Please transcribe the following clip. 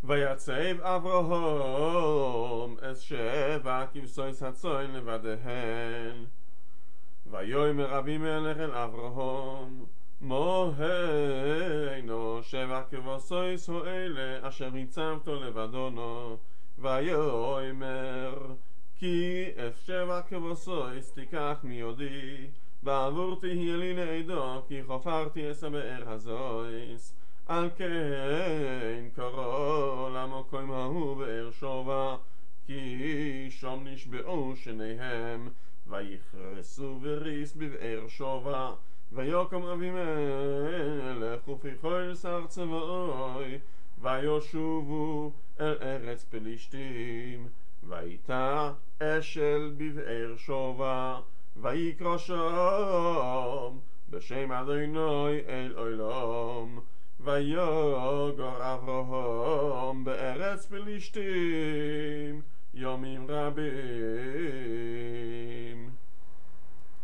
ויצב אברהם את 7 כבשוש הצאן לבדיהן. ויאמר אבימלך אל אברהם, מוהינו 7 כבשוש האלה אשר הצבתו לבדונו. ויאמר, כי 7 כבשוש תיקח מידי, בעבור תהיה לי לעדו, כי חפרתי את הבאר הזויס. על כן קרא למקום ההוא באר שובע, כי שם נשבעו שניהם, ויכרסו וריס בבאר שובע. ויקום אבימלך ופי כל שר צבאוי, וישובו אל ארץ פלישתים. ויטע אשל בבאר שובע, ויקרא שם בשם אדוני אל עולם. ויגר אברהם בארץ פלישתים ימים רבים.